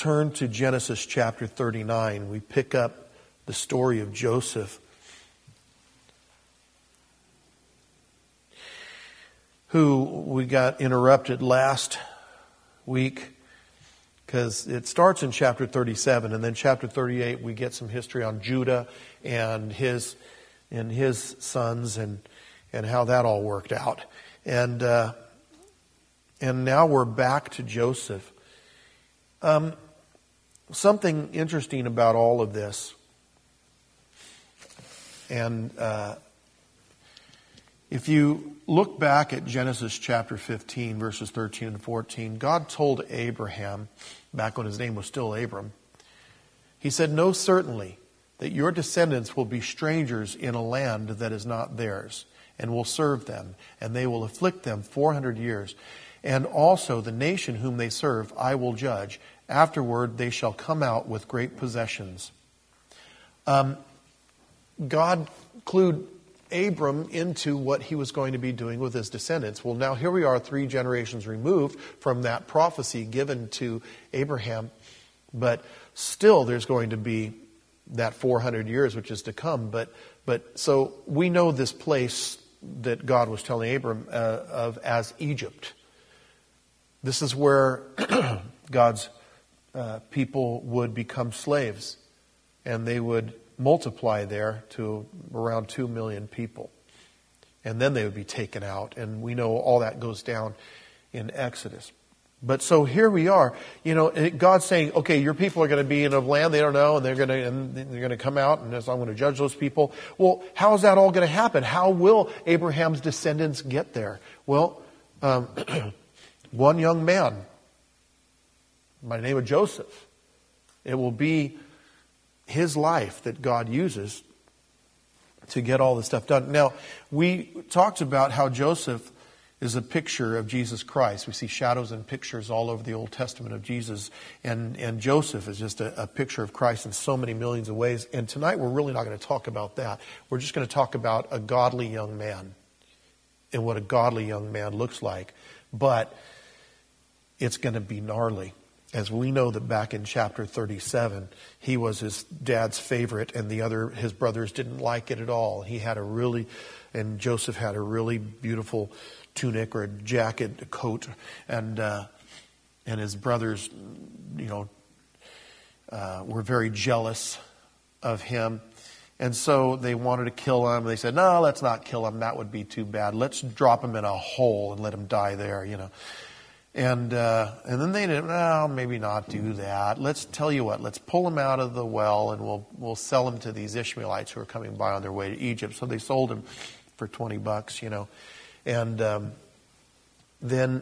turn to Genesis chapter 39. We pick up the story of Joseph, who we got interrupted last week because it starts in chapter 37, and then chapter 38 we get some history on Judah and his sons and how that all worked out. And now we're back to Joseph. Something interesting about all of this, and if you look back at Genesis chapter 15, verses 13 and 14, God told Abraham, back when his name was still Abram, He said, "Know certainly that your descendants will be strangers in a land that is not theirs, and will serve them, and they will afflict them 400 years. And also the nation whom they serve I will judge. Afterward they shall come out with great possessions." God clued Abram into what he was going to be doing with his descendants. Well, now here we are 3 generations removed from that prophecy given to Abraham. But still there's going to be that 400 years which is to come. But so we know this place that God was telling Abram of as Egypt. This is where God's people would become slaves, and they would multiply there to around 2 million people. And then they would be taken out. And we know all that goes down in Exodus. But so here we are. God's saying, okay, your people are going to be in a land they don't know, and they're going to come out, and I'm going to judge those people. Well, how is that all going to happen? How will Abraham's descendants get there? Well, one young man by the name of Joseph. It will be his life that God uses to get all this stuff done. Now, we talked about how Joseph is a picture of Jesus Christ. We see shadows and pictures all over the Old Testament of Jesus. And Joseph is just a picture of Christ in so many millions of ways. And tonight we're really not going to talk about that. We're just going to talk about a godly young man and what a godly young man looks like. But it's going to be gnarly. As we know that back in chapter 37, he was his dad's favorite, and his brothers didn't like it at all. And Joseph had a really beautiful tunic or a jacket, a coat, and his brothers, were very jealous of him. And so they wanted to kill him. They said, "No, let's not kill him. That would be too bad. Let's drop him in a hole and let him die there, And then they didn't, maybe not do that. Let's tell you what, let's pull him out of the well and we'll sell him to these Ishmaelites who are coming by on their way to Egypt." So they sold him for $20, And then,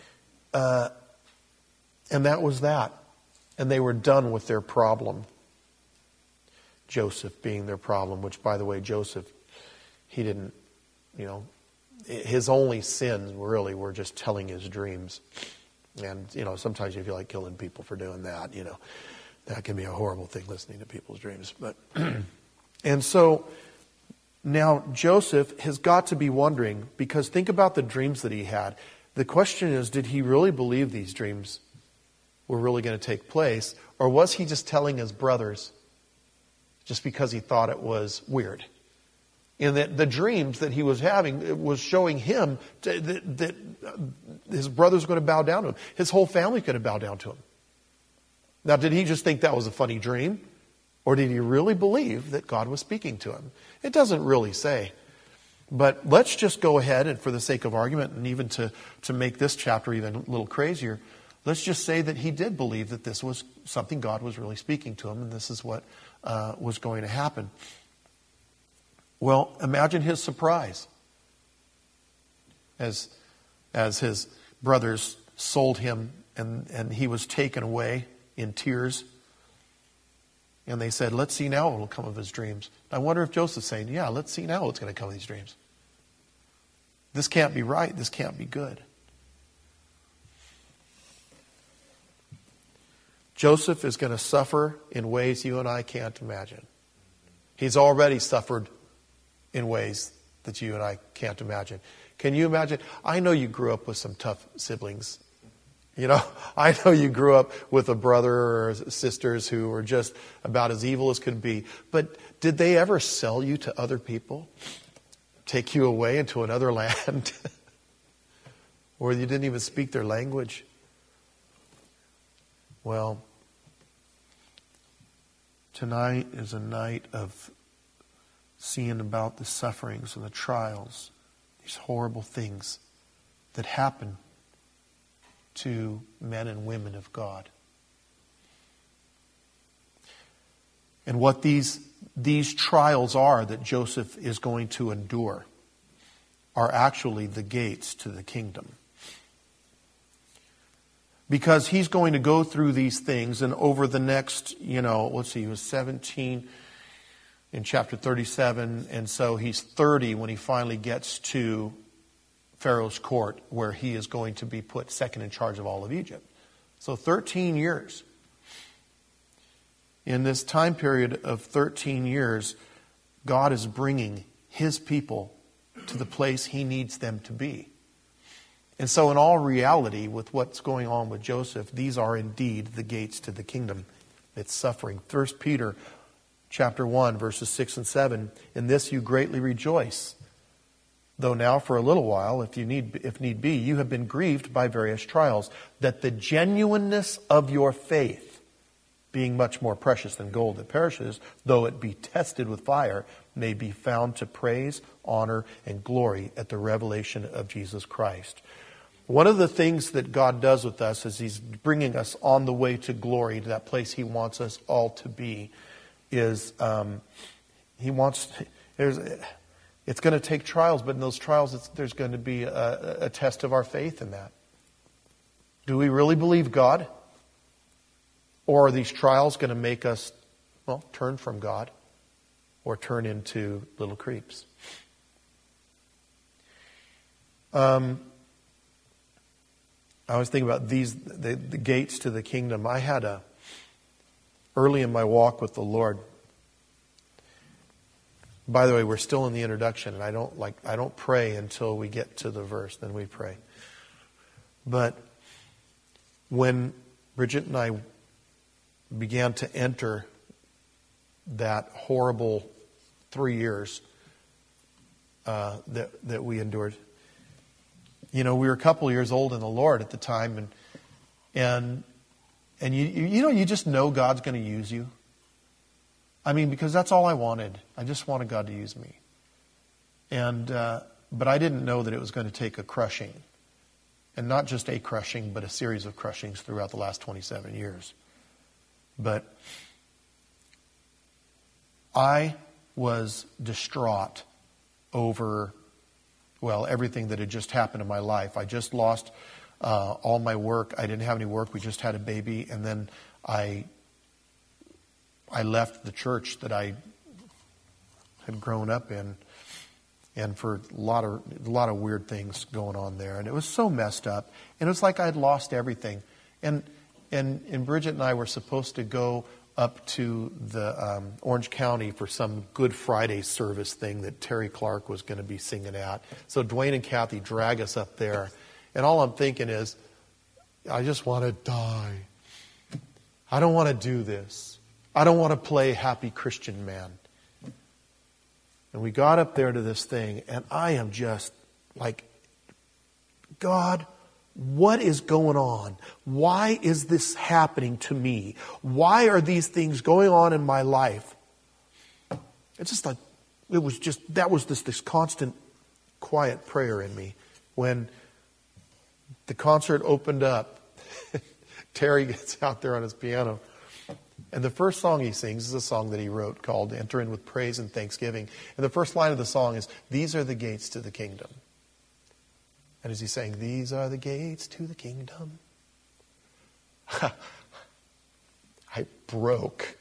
and that was that. And they were done with their problem. Joseph being their problem, which, by the way, Joseph, he didn't, his only sins really were just telling his dreams. And, sometimes you feel like killing people for doing that, That can be a horrible thing, listening to people's dreams. But and so now Joseph has got to be wondering, because think about the dreams that he had. The question is, did he really believe these dreams were really going to take place? Or was he just telling his brothers just because he thought it was weird? And that the dreams that he was having was showing him that his brothers were going to bow down to him. His whole family could have bowed down to him. Now, did he just think that was a funny dream? Or did he really believe that God was speaking to him? It doesn't really say. But let's just go ahead, and for the sake of argument, and even to make this chapter even a little crazier, let's just say that he did believe that this was something God was really speaking to him, and this is what was going to happen. Well, imagine his surprise as his brothers sold him and he was taken away in tears. And they said, "Let's see now what will come of his dreams." I wonder if Joseph's saying, "Yeah, let's see now what's going to come of these dreams. This can't be right. This can't be good." Joseph is going to suffer in ways you and I can't imagine. He's already suffered in ways that you and I can't imagine. Can you imagine? I know you grew up with some tough siblings I know you grew up with a brother or sisters who were just about as evil as could be. But did they ever sell you to other people? Take you away into another land? Or you didn't even speak their language? Well, tonight is a night of seeing about the sufferings and the trials, these horrible things that happen to men and women of God. And what these trials are that Joseph is going to endure are actually the gates to the kingdom. Because he's going to go through these things, and over the next, he was 17 in chapter 37, and so he's 30 when he finally gets to Pharaoh's court, where he is going to be put second in charge of all of Egypt. So 13 years. In this time period of 13 years, God is bringing his people to the place he needs them to be. And so in all reality, with what's going on with Joseph, these are indeed the gates to the kingdom. It's suffering. 1 Peter chapter 1, verses 6 and 7, in this you greatly rejoice. Though now for a little while, if need be, you have been grieved by various trials, that the genuineness of your faith, being much more precious than gold that perishes, though it be tested with fire, may be found to praise, honor, and glory at the revelation of Jesus Christ. One of the things that God does with us is he's bringing us on the way to glory, to that place he wants us all to be, is it's going to take trials, but in those trials, there's going to be a test of our faith in that. Do we really believe God? Or are these trials going to make us, turn from God or turn into little creeps? I was thinking about the gates to the kingdom. I had early in my walk with the Lord. By the way, we're still in the introduction, and I don't pray until we get to the verse, then we pray. But when Bridget and I began to enter that horrible 3 years that we endured, we were a couple of years old in the Lord at the time, and you just know God's going to use you. I mean, because that's all I wanted. I just wanted God to use me. But I didn't know that it was going to take a crushing. And not just a crushing, but a series of crushings throughout the last 27 years. But I was distraught over, everything that had just happened in my life. I just lost all my work. I didn't have any work. We just had a baby. And then I left the church that I had grown up in, and for a lot of weird things going on there, and it was so messed up, and it was like I had lost everything. And Bridget and I were supposed to go up to the Orange County for some Good Friday service thing that Terry Clark was going to be singing at. So Dwayne and Kathy drag us up there, and all I'm thinking is, I just want to die. I don't want to do this. I don't want to play happy Christian man. And we got up there to this thing, and I am just like, God, what is going on? Why is this happening to me? Why are these things going on in my life? It's just like, that was this constant quiet prayer in me. When the concert opened up, Terry gets out there on his piano, and the first song he sings is a song that he wrote called Enter In With Praise and Thanksgiving. And the first line of the song is, these are the gates to the kingdom. And as he's saying, these are the gates to the kingdom, I broke.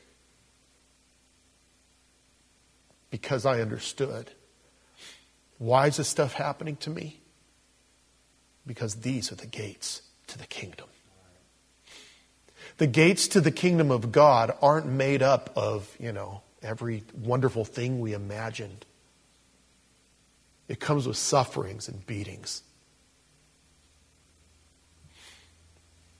Because I understood. Why is this stuff happening to me? Because these are the gates to the kingdom. The gates to the kingdom of God aren't made up of, every wonderful thing we imagined. It comes with sufferings and beatings.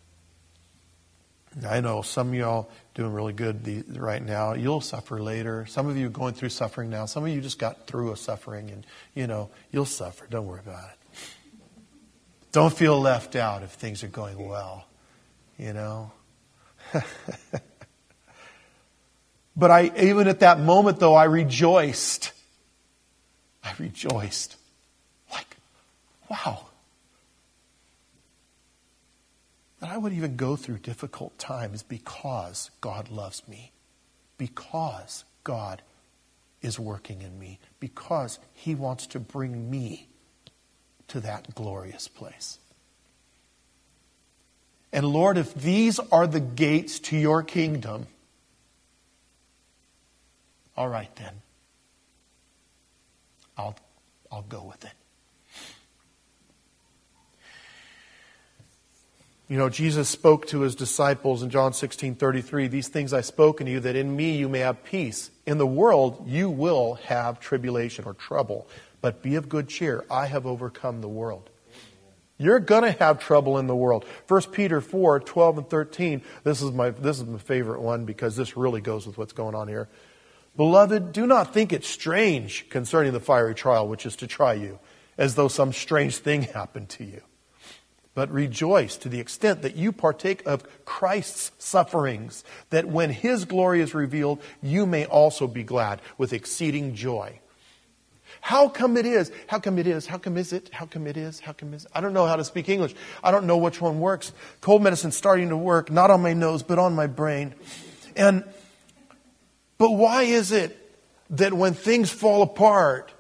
I know some of y'all doing really good right now. You'll suffer later. Some of you are going through suffering now. Some of you just got through a suffering and, you'll suffer. Don't worry about it. Don't feel left out if things are going well, But even at that moment, though, I rejoiced. Like, wow. That I would even go through difficult times because God loves me. Because God is working in me. Because He wants to bring me to that glorious place. And Lord, if these are the gates to your kingdom, all right then. I'll go with it. Jesus spoke to His disciples in John 16:33, "These things I spoke unto you, that in me you may have peace. In the world you will have tribulation," or trouble. "But be of good cheer. I have overcome the world." You're going to have trouble in the world. 1 Peter 4:12 and 13. This is my favorite one because this really goes with what's going on here. "Beloved, do not think it strange concerning the fiery trial which is to try you, as though some strange thing happened to you. But rejoice to the extent that you partake of Christ's sufferings, that when His glory is revealed, you may also be glad with exceeding joy." How come it is? How come it is? How come is it? How come it is? How come is it? I don't know how to speak English. I don't know which one works. Cold medicine's starting to work, not on my nose, but on my brain. But why is it that when things fall apart,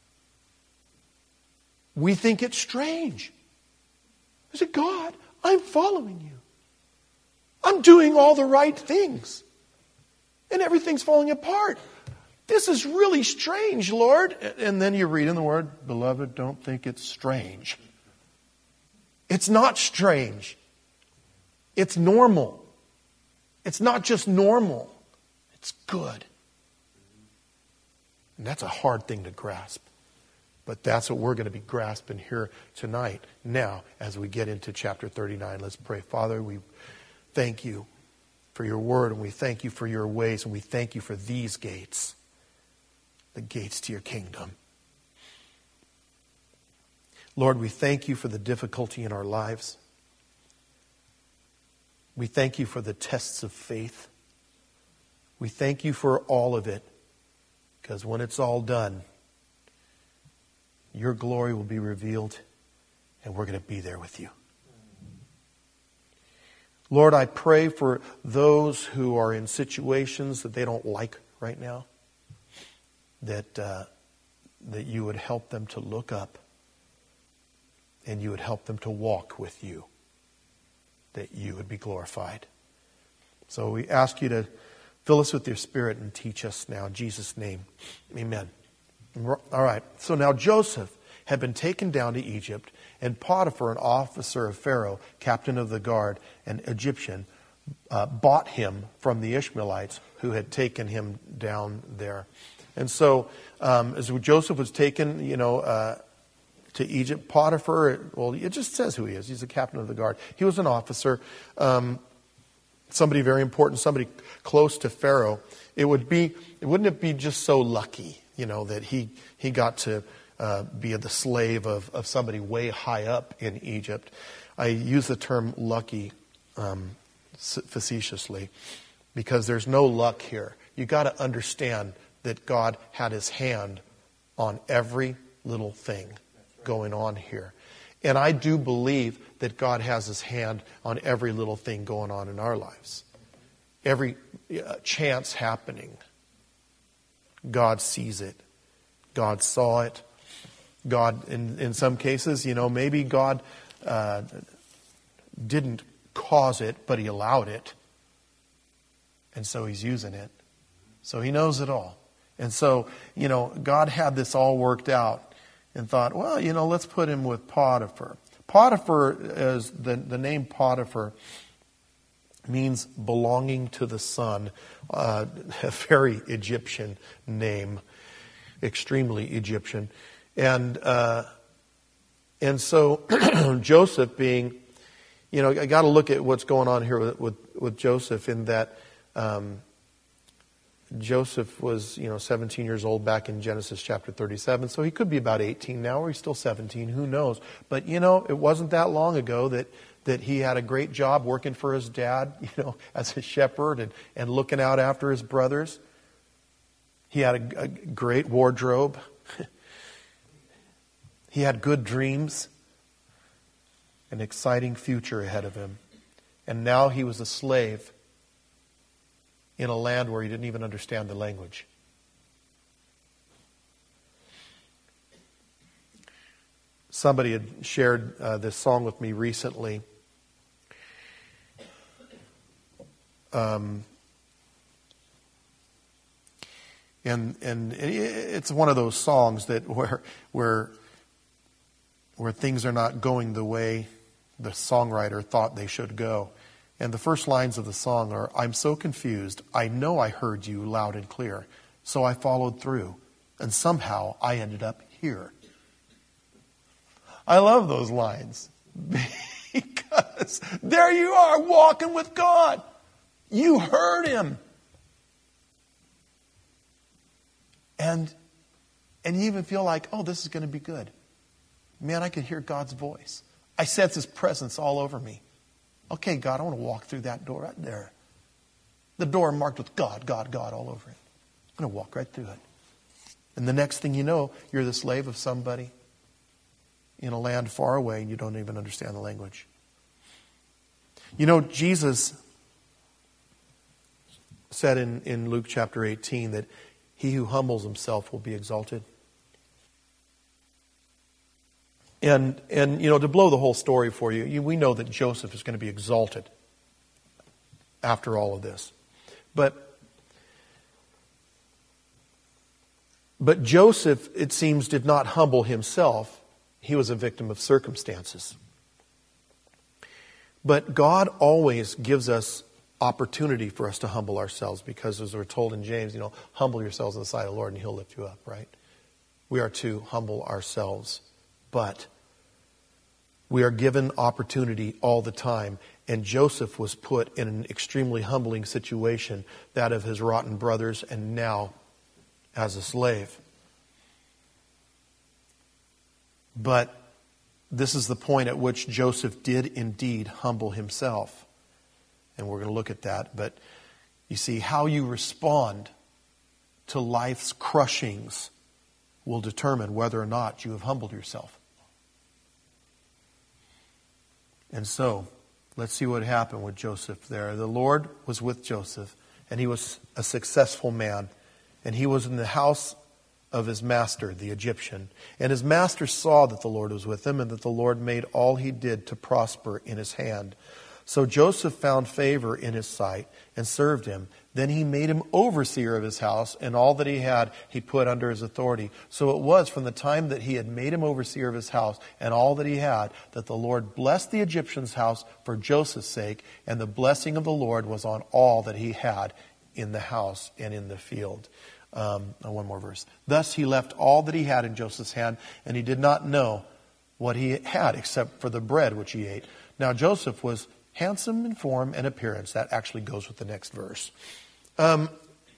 we think it's strange? I said, God, I'm following you. I'm doing all the right things. And everything's falling apart. This is really strange, Lord. And then you read in the Word, "Beloved, don't think it's strange." It's not strange. It's normal. It's not just normal. It's good. And that's a hard thing to grasp. But that's what we're going to be grasping here tonight. Now, as we get into chapter 39, let's pray. Father, we thank you for your word, and we thank you for your ways, and we thank you for these gates, the gates to your kingdom. Lord, we thank you for the difficulty in our lives. We thank you for the tests of faith. We thank you for all of it, because when it's all done, your glory will be revealed, and we're going to be there with you. Lord, I pray for those who are in situations that they don't like right now, that you would help them to look up, and you would help them to walk with you, that you would be glorified. So we ask you to fill us with your Spirit and teach us now. In Jesus' name, amen. All right, so now Joseph had been taken down to Egypt, and Potiphar, an officer of Pharaoh, captain of the guard, an Egyptian, bought him from the Ishmaelites who had taken him down there. And so as Joseph was taken, to Egypt, Potiphar, well, it just says who he is. He's the captain of the guard. He was an officer, somebody very important, somebody close to Pharaoh. Wouldn't it be just so lucky, that he got to be the slave of somebody way high up in Egypt? I use the term lucky facetiously because there's no luck here. You got to understand that God had His hand on every little thing going on here. And I do believe that God has His hand on every little thing going on in our lives. Every chance happening, God sees it. God saw it. God, in some cases, maybe God didn't cause it, but He allowed it. And so He's using it. So He knows it all. And so, God had this all worked out and thought, well, let's put him with Potiphar. Potiphar, is the name Potiphar means belonging to the sun. A very Egyptian name, extremely Egyptian. And so Joseph, being I got to look at what's going on here with Joseph, in that Joseph was 17 years old back in Genesis chapter 37, so he could be about 18 now, or he's still 17, who knows. But it wasn't that long ago that he had a great job working for his dad, as a shepherd and looking out after his brothers. He had a great wardrobe. He had good dreams, an exciting future ahead of him. And now he was a slave in a land where he didn't even understand the language. Somebody had shared this song with me recently. And it's one of those songs that where things are not going the way the songwriter thought they should go. And the first lines of the song are, "I'm so confused. I know I heard you loud and clear. So I followed through. And somehow I ended up here." I love those lines. Because there you are, walking with God. You heard Him. And you even feel like, oh, this is going to be good. Man, I could hear God's voice. I sense His presence all over me. Okay, God, I want to walk through that door right there. The door marked with God, God, God all over it. I'm going to walk right through it. And the next thing you know, you're the slave of somebody in a land far away and you don't even understand the language. Jesus said in Luke chapter 18 that he who humbles himself will be exalted. And to blow the whole story for you, we know that Joseph is going to be exalted after all of this. But Joseph, it seems, did not humble himself. He was a victim of circumstances. But God always gives us opportunity for us to humble ourselves, because as we're told in James, humble yourselves in the sight of the Lord and He'll lift you up, right? We are to humble ourselves. But we are given opportunity all the time. And Joseph was put in an extremely humbling situation, that of his rotten brothers, and now as a slave. But this is the point at which Joseph did indeed humble himself. And we're going to look at that. But you see, how you respond to life's crushings will determine whether or not you have humbled yourself. And so, let's see what happened with Joseph there. The Lord was with Joseph, and he was a successful man. And he was in the house of his master, the Egyptian. And his master saw that the Lord was with him, and that the Lord made all he did to prosper in his hand. So Joseph found favor in his sight and served him. Then he made him overseer of his house, and all that he had he put under his authority. So it was from the time that he had made him overseer of his house and all that he had, that the Lord blessed the Egyptian's house for Joseph's sake, and the blessing of the Lord was on all that he had in the house and in the field. One more verse. Thus he left all that he had in Joseph's hand, and he did not know what he had except for the bread which he ate. Now Joseph was handsome in form and appearance. That actually goes with the next verse. The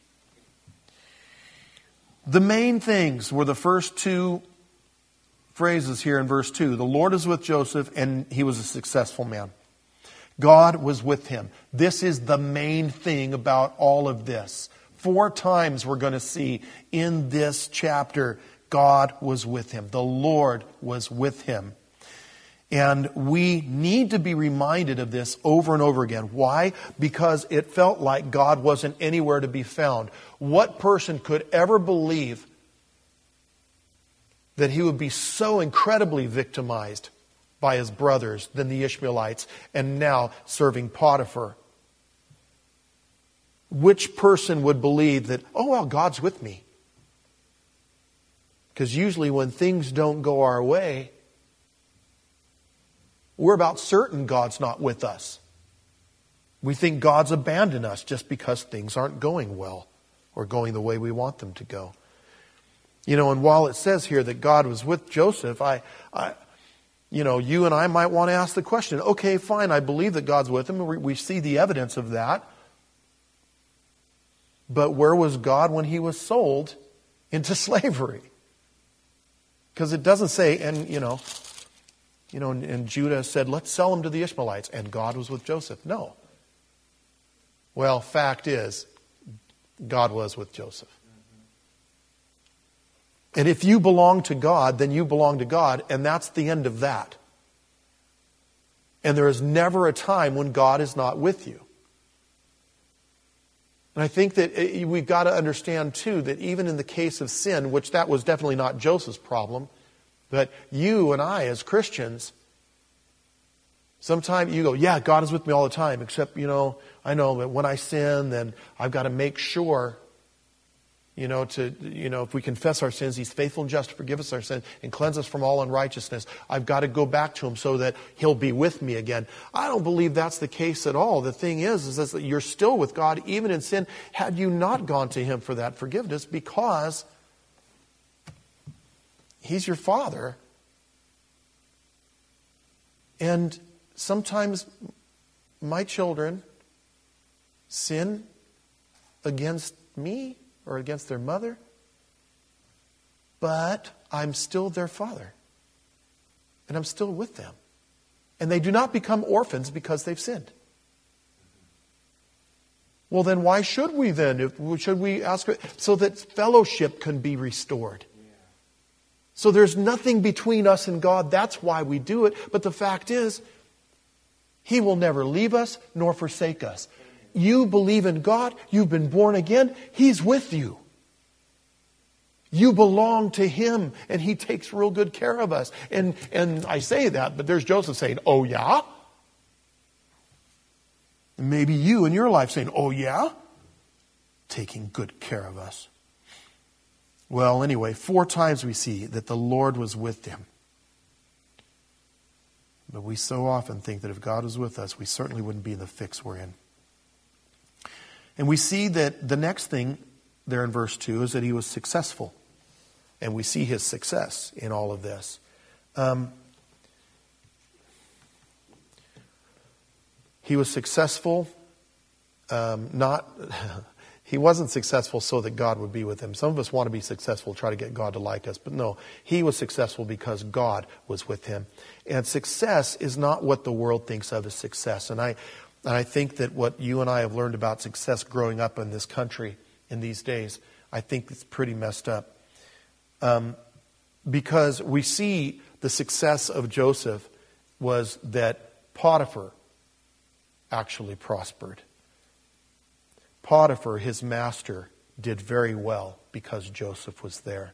main things were the first two phrases here in verse 2. The Lord is with Joseph, and he was a successful man. God was with him. This is the main thing about all of this. 4 times we're going to see in this chapter, God was with him. The Lord was with him. And we need to be reminded of this over and over again. Why? Because it felt like God wasn't anywhere to be found. What person could ever believe that he would be so incredibly victimized by his brothers than the Ishmaelites, and now serving Potiphar? Which person would believe that, oh, well, God's with me? Because usually when things don't go our way, we're about certain God's not with us. We think God's abandoned us just because things aren't going well or going the way we want them to go. And while it says here that God was with Joseph, you and I might want to ask the question, okay, fine, I believe that God's with him. We see the evidence of that. But where was God when he was sold into slavery? Because it doesn't say, and Judah said, let's sell him to the Ishmaelites, and God was with Joseph. No. Well, fact is, God was with Joseph. And if you belong to God, then you belong to God, and that's the end of that. And there is never a time when God is not with you. And I think that we've got to understand, too, that even in the case of sin, which that was definitely not Joseph's problem, but you and I as Christians, sometimes you go, yeah, God is with me all the time, except, I know that when I sin, then I've got to make sure, if we confess our sins, he's faithful and just to forgive us our sins and cleanse us from all unrighteousness. I've got to go back to him so that he'll be with me again. I don't believe that's the case at all. The thing is that you're still with God even in sin had you not gone to him for that forgiveness, because he's your Father. And sometimes my children sin against me or against their mother, but I'm still their father. And I'm still with them. And they do not become orphans because they've sinned. Well, then why should we then? Should we ask so that fellowship can be restored? So there's nothing between us and God. That's why we do it. But the fact is, he will never leave us nor forsake us. You believe in God. You've been born again. He's with you. You belong to him, and he takes real good care of us. And I say that, but there's Joseph saying, oh yeah? And maybe you in your life saying, oh yeah? Taking good care of us. Well, anyway, 4 times we see that the Lord was with him. But we so often think that if God was with us, we certainly wouldn't be in the fix we're in. And we see that the next thing there in verse 2 is that he was successful. And we see his success in all of this. He was successful, he wasn't successful so that God would be with him. Some of us want to be successful, try to get God to like us. But no, he was successful because God was with him. And success is not what the world thinks of as success. And I think that what you and I have learned about success growing up in this country in these days, I think it's pretty messed up. Because we see the success of Joseph was that Potiphar actually prospered. Potiphar, his master, did very well because Joseph was there.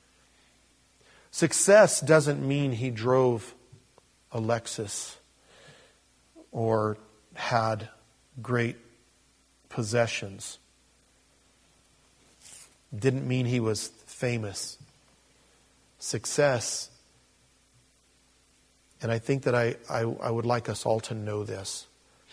Success doesn't mean he drove a Lexus or had great possessions. Didn't mean he was famous. Success, and I think that I would like us all to know this.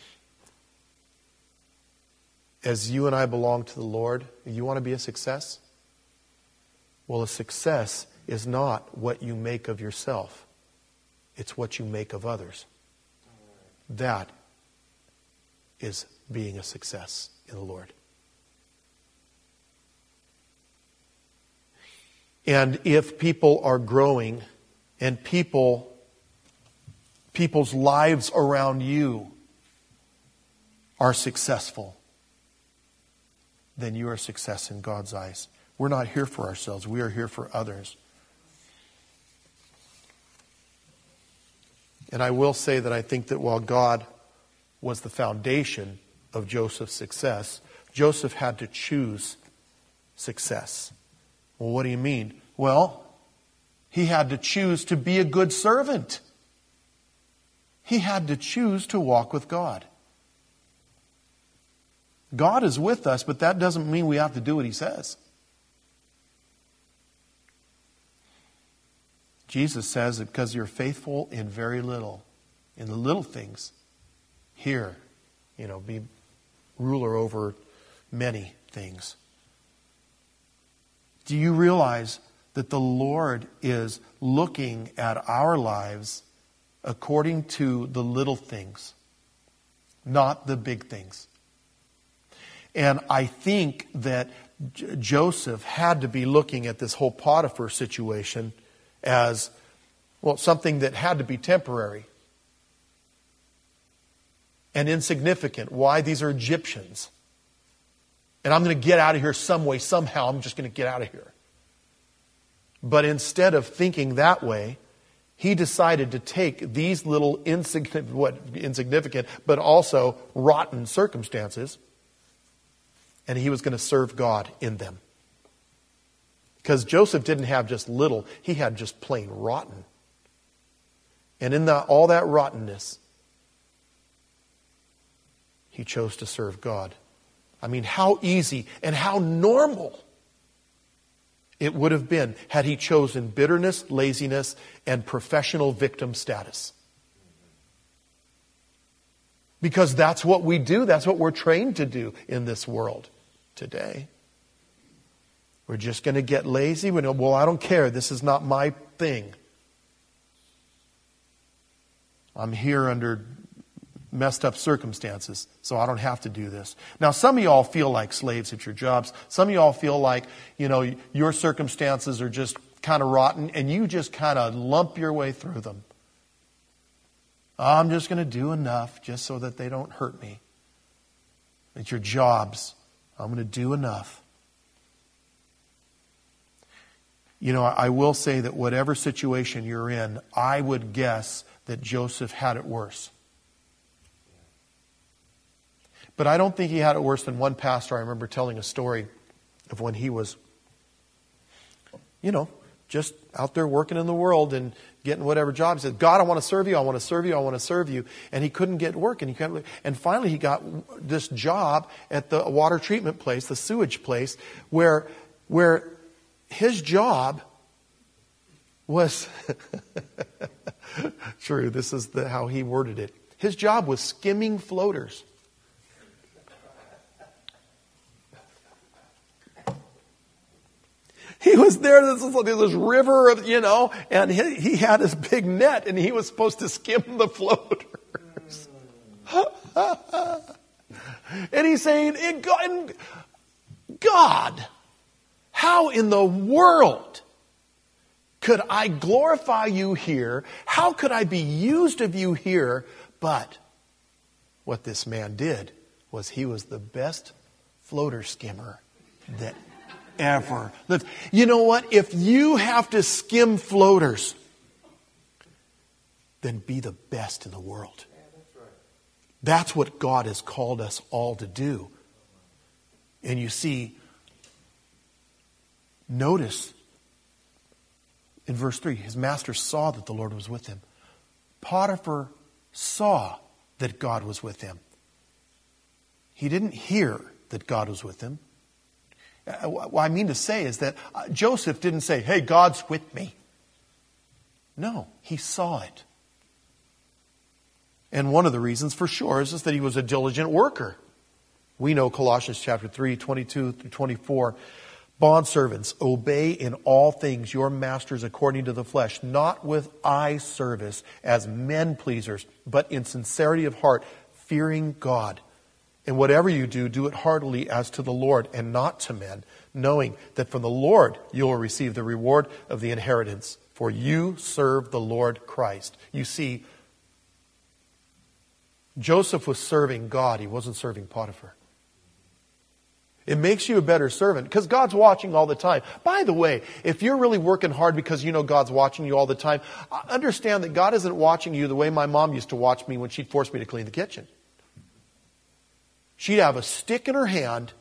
As you and I belong to the Lord, you want to be a success? Well, a success is not what you make of yourself. It's what you make of others. That is being a success in the Lord. And if people are growing and people's lives around you are successful, then you are a success in God's eyes. We're not here for ourselves. We are here for others. And I will say that I think that while God was the foundation of Joseph's success, Joseph had to choose success. Well, what do you mean? Well, he had to choose to be a good servant. He had to choose to walk with God. God is with us, but that doesn't mean we have to do what he says. Jesus says that because you're faithful in very little, in the little things, here, be ruler over many things. Do you realize that the Lord is looking at our lives according to the little things, not the big things. And I think that Joseph had to be looking at this whole Potiphar situation as, well, something that had to be temporary and insignificant. Why? These are Egyptians. And I'm going to get out of here some way, somehow. I'm just going to get out of here. But instead of thinking that way, he decided to take these little insignificant, but also rotten circumstances, and he was going to serve God in them. Because Joseph didn't have just little, he had just plain rotten. And in all that rottenness, he chose to serve God. I mean, how easy and how normal it would have been had he chosen bitterness, laziness, and professional victim status. Because that's what we do. That's what we're trained to do in this world today. We're just going to get lazy. We know, well, I don't care. This is not my thing. I'm here under messed up circumstances, so I don't have to do this. Now, some of y'all feel like slaves at your jobs. Some of y'all feel like, your circumstances are just kind of rotten, and you just kind of lump your way through them. I'm just going to do enough just so that they don't hurt me. At your jobs, I'm going to do enough. I will say that whatever situation you're in, I would guess that Joseph had it worse. But I don't think he had it worse than one pastor. I remember telling a story of when he was, just out there working in the world and getting whatever job. He said, God, I want to serve you, I want to serve you, I want to serve you. And he couldn't get work. And finally he got this job at the water treatment place, the sewage place, where his job was, true, this is how he worded it. His job was skimming floaters. He was there, this river of, and he had his big net and he was supposed to skim the floaters. And he's saying, God, how in the world could I glorify you here? How could I be used of you here? But what this man did was he was the best floater skimmer that ever lived. You know what? If you have to skim floaters, then be the best in the world. That's what God has called us all to do. And you see, notice in verse 3, his master saw that the Lord was with him. Potiphar saw that God was with him. He didn't hear that God was with him. What I mean to say is that Joseph didn't say, hey, God's with me. No, he saw it. And one of the reasons for sure is that he was a diligent worker. We know Colossians chapter 3, 22 through 24. Bondservants, obey in all things your masters according to the flesh, not with eye service as men pleasers, but in sincerity of heart, fearing God. And whatever you do, do it heartily as to the Lord and not to men, knowing that from the Lord you will receive the reward of the inheritance. For you serve the Lord Christ. You see, Joseph was serving God. He wasn't serving Potiphar. It makes you a better servant because God's watching all the time. By the way, if you're really working hard because you know God's watching you all the time, understand that God isn't watching you the way my mom used to watch me when she'd force me to clean the kitchen. She'd have a stick in her hand,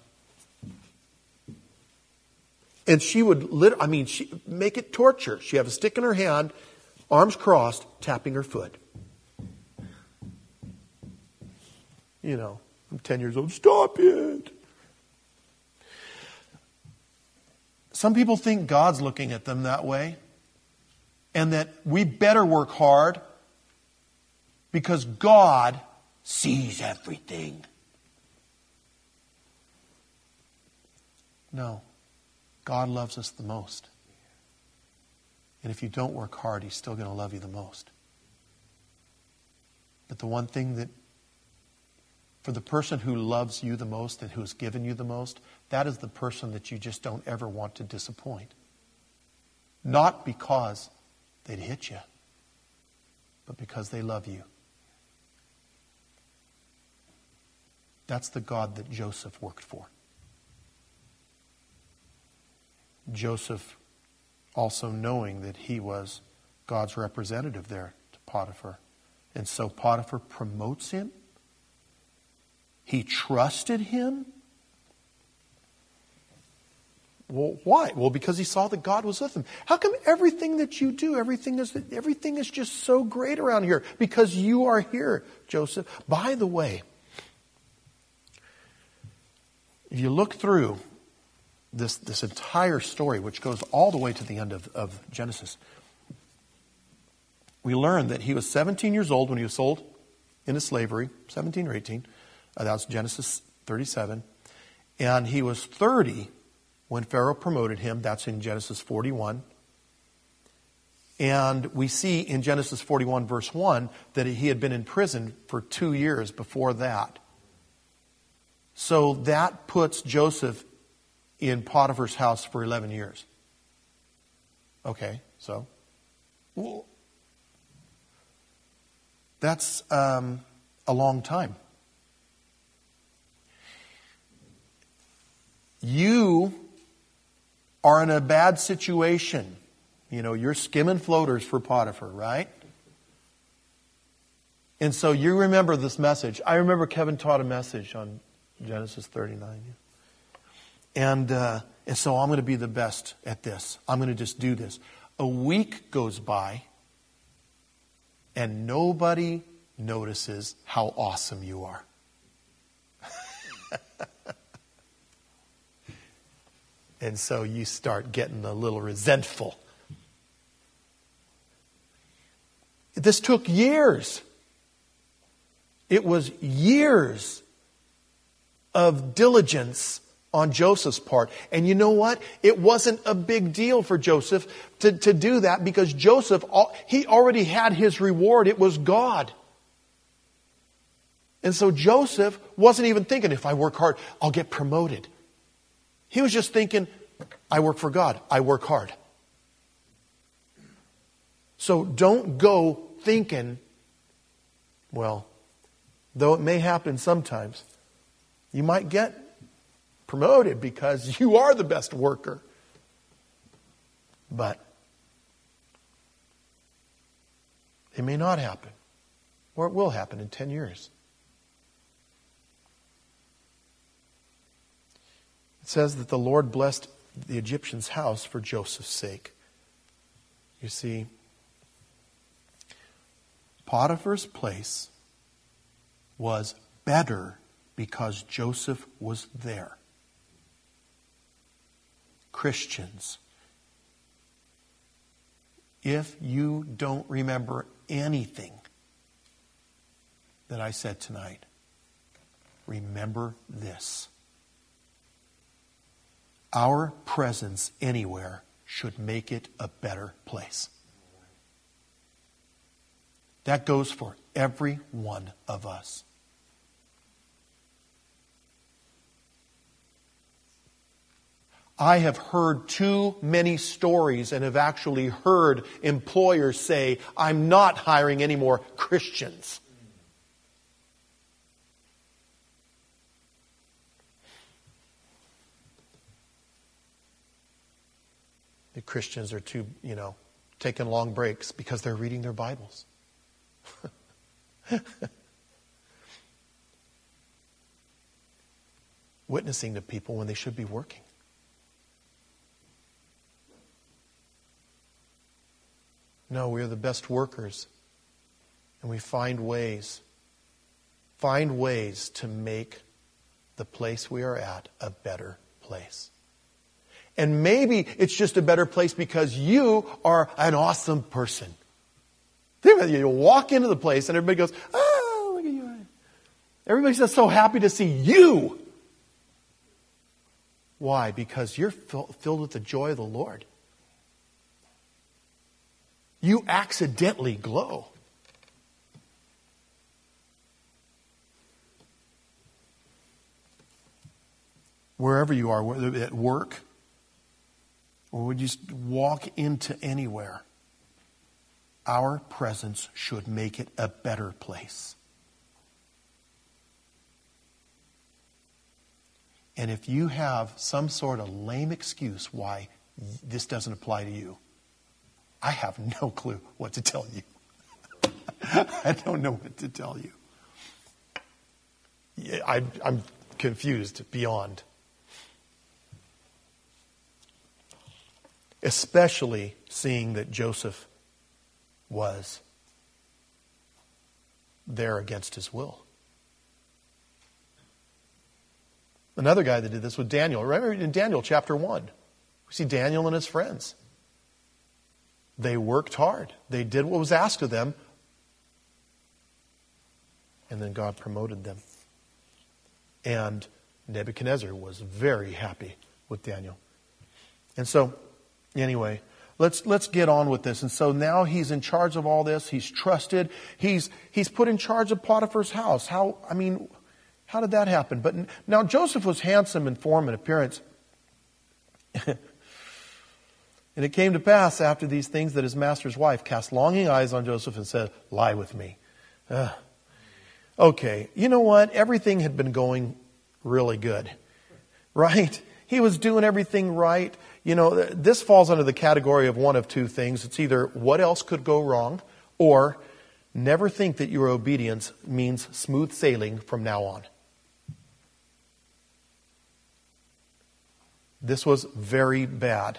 and she would make it torture. She'd have a stick in her hand, arms crossed, tapping her foot. I'm 10 years old. Stop it. Some people think God's looking at them that way, and that we better work hard because God sees everything. No, God loves us the most. And if you don't work hard, He's still going to love you the most. But the one thing that, for the person who loves you the most and who's given you the most, that is the person that you just don't ever want to disappoint. Not because they'd hit you, but because they love you. That's the God that Joseph worked for. Joseph also knowing that he was God's representative there to Potiphar. And so Potiphar promotes him. He trusted him. Well, why? Well, because he saw that God was with him. How come everything that you do, everything is just so great around here? Because you are here, Joseph. By the way, if you look through this entire story, which goes all the way to the end of Genesis, we learn that he was 17 years old when he was sold into slavery, 17 or 18. That was Genesis 37. And he was 30 when Pharaoh promoted him. That's in Genesis 41. And we see in Genesis 41 verse 1 that he had been in prison for 2 years before that. So that puts Joseph in Potiphar's house for 11 years. Okay, so that's a long time. You are in a bad situation. You know, you're skimming floaters for Potiphar, right? And so you remember this message. I remember Kevin taught a message on Genesis 39. And so I'm going to be the best at this. I'm going to just do this. A week goes by and nobody notices how awesome you are. And so you start getting a little resentful. This took years. It was years of diligence on Joseph's part. And you know what? It wasn't a big deal for Joseph to do that because Joseph, he already had his reward. It was God. And so Joseph wasn't even thinking, if I work hard, I'll get promoted. He was just thinking, I work for God. I work hard. So don't go thinking, well, though it may happen sometimes, you might get promoted because you are the best worker. But it may not happen. Or it will happen in 10 years. It says that the Lord blessed the Egyptian's house for Joseph's sake. You see, Potiphar's place was better because Joseph was there. Christians, if you don't remember anything that I said tonight, remember this. Our presence anywhere should make it a better place. That goes for every one of us. I have heard too many stories and have actually heard employers say, I'm not hiring any more Christians. The Christians are too, taking long breaks because they're reading their Bibles. Witnessing to people when they should be working. No, we are the best workers. And we find ways to make the place we are at a better place. And maybe it's just a better place because you are an awesome person. Think about it. You walk into the place and everybody goes, oh, look at you. Everybody's just so happy to see you. Why? Because you're filled with the joy of the Lord. You accidentally glow. wherever you are, whether at work, or would you just walk into anywhere, our presence should make it a better place. And if you have some sort of lame excuse why this doesn't apply to you, I have no clue what to tell you. I don't know what to tell you. I'm confused beyond. Especially seeing that Joseph was there against his will. Another guy that did this was Daniel. Remember in Daniel chapter 1, we see Daniel and his friends. They worked hard. They did what was asked of them. And then God promoted them. And Nebuchadnezzar was very happy with Daniel. And so, anyway, let's get on with this. And so now he's in charge of all this. He's trusted. He's put in charge of Potiphar's house. How did that happen? But now Joseph was handsome in form and appearance. And it came to pass after these things that his master's wife cast longing eyes on Joseph and said, "Lie with me." Okay, you know what? Everything had been going really good, right? He was doing everything right. You know, this falls under the category of one of two things. It's either what else could go wrong, or never think that your obedience means smooth sailing from now on. This was very bad.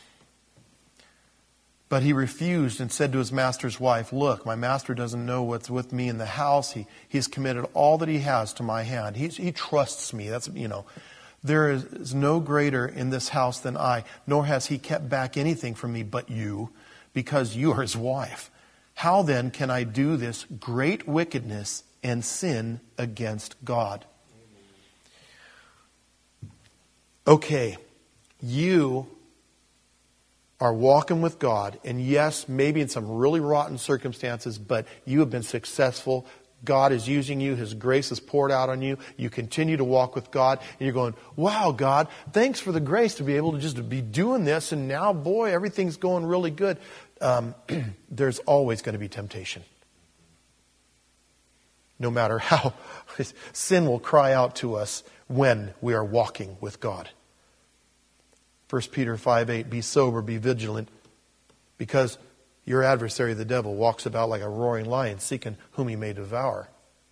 But he refused and said to his master's wife, "Look, my master doesn't know what's with me in the house. He's committed all that he has to my hand. He trusts me." There is no greater in this house than I, nor has he kept back anything from me but you, because you are his wife. How then can I do this great wickedness and sin against God? Okay, you are walking with God, and yes, maybe in some really rotten circumstances, but you have been successful. God is using you. His grace is poured out on you. You continue to walk with God, and you're going, "Wow, God, thanks for the grace to be able to just be doing this, and now, boy, everything's going really good." There's always going to be temptation. No matter how, sin will cry out to us when we are walking with God. 1 Peter 5:8, "Be sober, be vigilant, because your adversary, the devil, walks about like a roaring lion, seeking whom he may devour."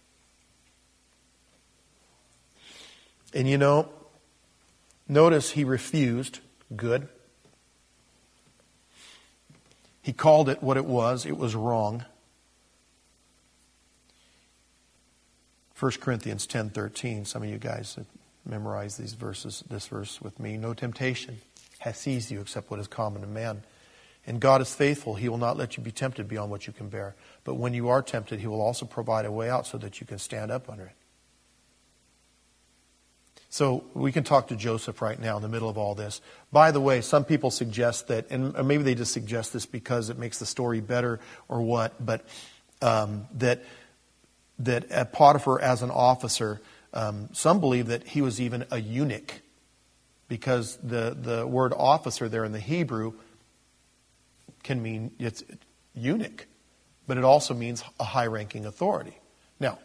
And notice he refused. Good. He called it what it was. It was wrong. 1 Corinthians 10:13, some of you guys memorize this verse with me. "No temptation has seized you except what is common to man. And God is faithful. He will not let you be tempted beyond what you can bear. But when you are tempted, He will also provide a way out so that you can stand up under it." So we can talk to Joseph right now in the middle of all this. By the way, some people suggest that, and maybe they just suggest this because it makes the story better or what, but that Potiphar as an officer, some believe that he was even a eunuch, because the word officer there in the Hebrew can mean it's eunuch, but it also means a high-ranking authority. Now,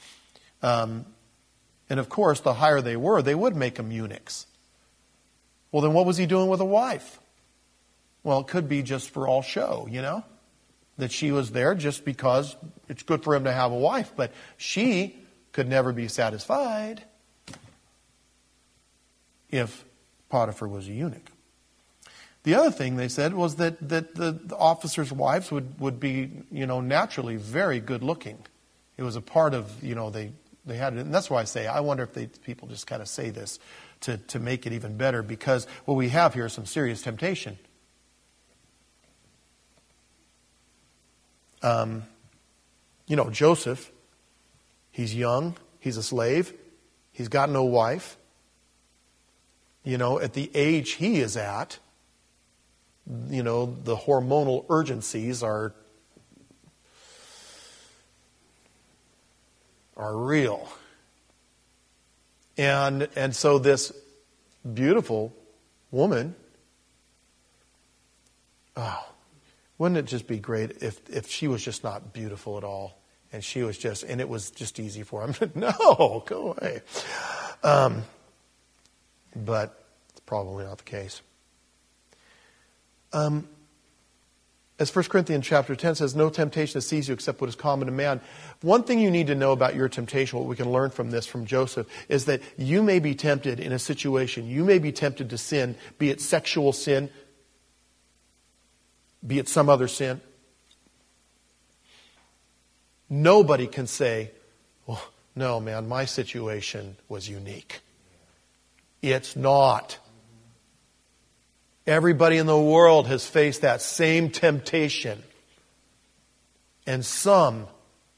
and of course, the higher they were, they would make them eunuchs. Well, then what was he doing with a wife? Well, it could be just for all show, that she was there just because it's good for him to have a wife, but she could never be satisfied if Potiphar was a eunuch. The other thing they said was that the officers' wives would be, naturally very good looking. It was a part of, they had it. And that's why I say, I wonder if people just kind of say this to make it even better, because what we have here is some serious temptation. Joseph, he's young, he's a slave, he's got no wife. At the age he is at, the hormonal urgencies are real. And so this beautiful woman. Oh, wouldn't it just be great if she was just not beautiful at all? And she was just, and it was just easy for him. No, go away. But it's probably not the case. As 1 Corinthians chapter 10 says, no temptation has seized you except what is common to man. One thing you need to know about your temptation, what we can learn from this, from Joseph, is that you may be tempted in a situation. You may be tempted to sin, be it sexual sin, be it some other sin. Nobody can say, well, no, man, my situation was unique. It's not. Everybody in the world has faced that same temptation. And some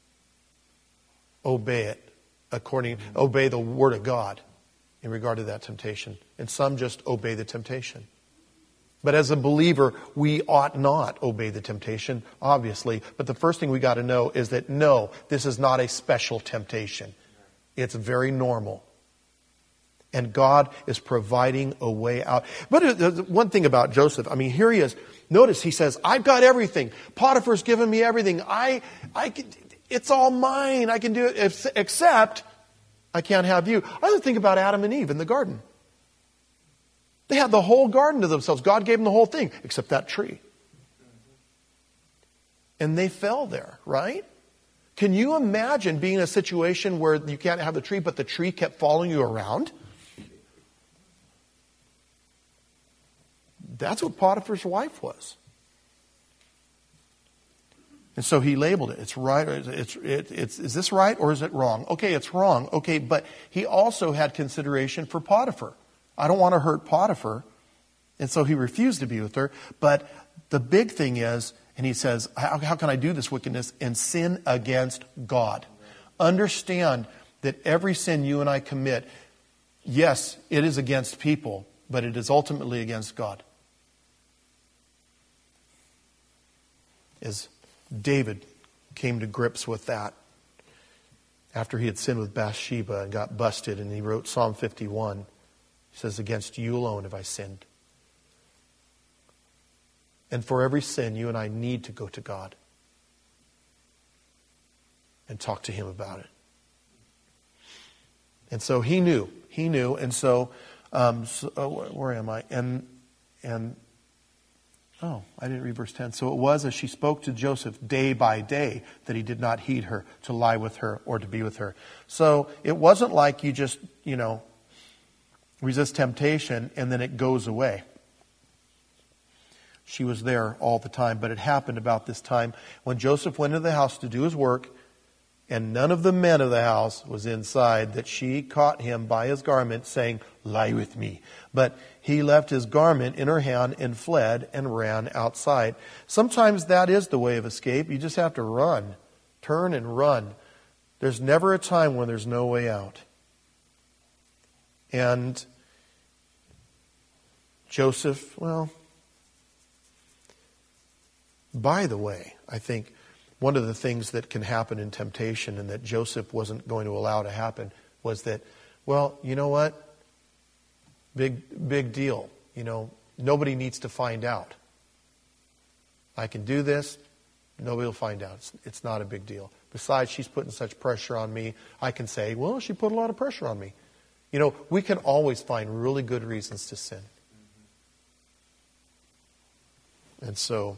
obey it, obey the Word of God in regard to that temptation. And some just obey the temptation. But as a believer, we ought not obey the temptation, obviously. But the first thing we got to know is that no, this is not a special temptation. It's very normal. And God is providing a way out. But one thing about Joseph, I mean, here he is. Notice he says, I've got everything. Potiphar's given me everything. It's all mine. I can do it, except I can't have you. I don't think about Adam and Eve in the garden. They had the whole garden to themselves. God gave them the whole thing, except that tree. And they fell there, right? Can you imagine being in a situation where you can't have the tree, but the tree kept following you around? That's what Potiphar's wife was. And so he labeled it. It's right. Is this right or is it wrong? Okay, it's wrong. Okay, but he also had consideration for Potiphar. I don't want to hurt Potiphar. And so he refused to be with her. But the big thing is, and he says, how can I do this wickedness and sin against God? Understand that every sin you and I commit, yes, it is against people, but it is ultimately against God. As David came to grips with that after he had sinned with Bathsheba and got busted, and he wrote Psalm 51. He says, against you alone have I sinned. And for every sin, you and I need to go to God and talk to Him about it. And so he knew. And so, where am I? I didn't read verse 10. So it was as she spoke to Joseph day by day that he did not heed her, to lie with her or to be with her. So it wasn't like you just, resist temptation and then it goes away. She was there all the time, but it happened about this time when Joseph went into the house to do his work, and none of the men of the house was inside, that she caught him by his garment, saying, lie with me. But he left his garment in her hand and fled and ran outside. Sometimes that is the way of escape. You just have to run. Turn and run. There's never a time when there's no way out. And Joseph, by the way, I think one of the things that can happen in temptation and that Joseph wasn't going to allow to happen was that, you know what? Big deal. Nobody needs to find out. I can do this. Nobody will find out. It's not a big deal. Besides, she's putting such pressure on me. I can say, she put a lot of pressure on me. We can always find really good reasons to sin. And so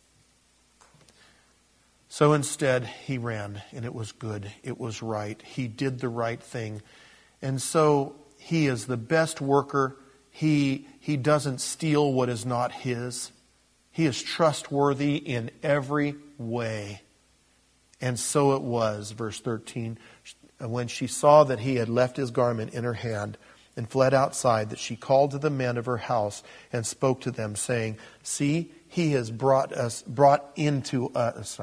instead, he ran, and it was good. It was right. He did the right thing. And so he is the best worker. He doesn't steal what is not his. He is trustworthy in every way. And so it was, verse 13, when she saw that he had left his garment in her hand and fled outside, that she called to the men of her house and spoke to them, saying, see, he has brought into us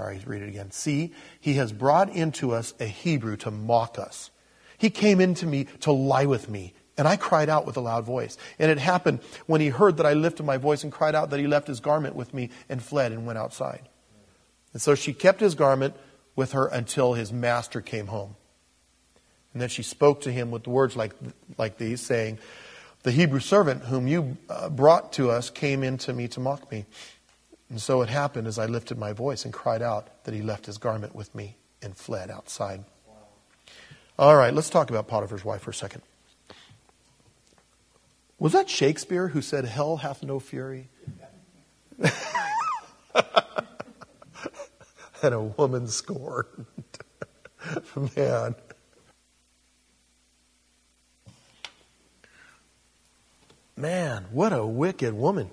a Hebrew to mock us. He came into me to lie with me, and I cried out with a loud voice. And it happened when he heard that I lifted my voice and cried out, that he left his garment with me and fled and went outside. And so she kept his garment with her until his master came home. And then she spoke to him with words like these, saying, The Hebrew servant whom you brought to us came in to me to mock me. And so it happened as I lifted my voice and cried out that he left his garment with me and fled outside. Wow. All right, let's talk about Potiphar's wife for a second. Was that Shakespeare who said, hell hath no fury? And a woman scorned. Man. Man, what a wicked woman.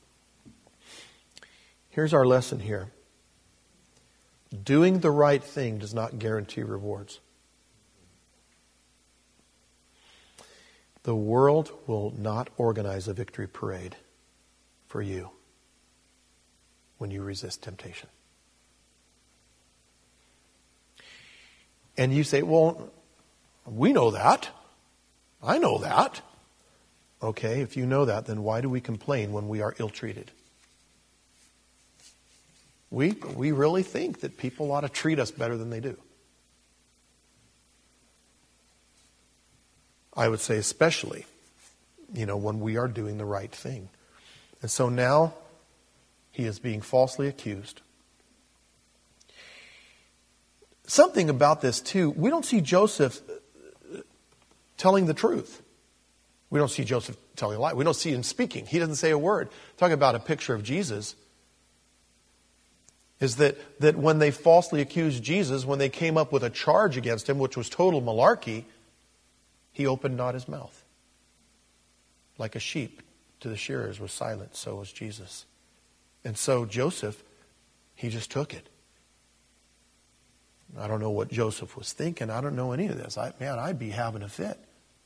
Here's our lesson here. Doing the right thing does not guarantee rewards. The world will not organize a victory parade for you when you resist temptation. And you say, well, we know that. I know that. Okay, if you know that, then why do we complain when we are ill-treated? We really think that people ought to treat us better than they do. I would say especially, when we are doing the right thing. And so now he is being falsely accused. Something about this too, we don't see Joseph telling the truth. We don't see Joseph telling a lie. We don't see him speaking. He doesn't say a word. Talking about a picture of Jesus is that when they falsely accused Jesus, when they came up with a charge against him, which was total malarkey, he opened not his mouth. Like a sheep to the shearers was silent, so was Jesus. And so Joseph, he just took it. I don't know what Joseph was thinking. I don't know any of this. I'd be having a fit.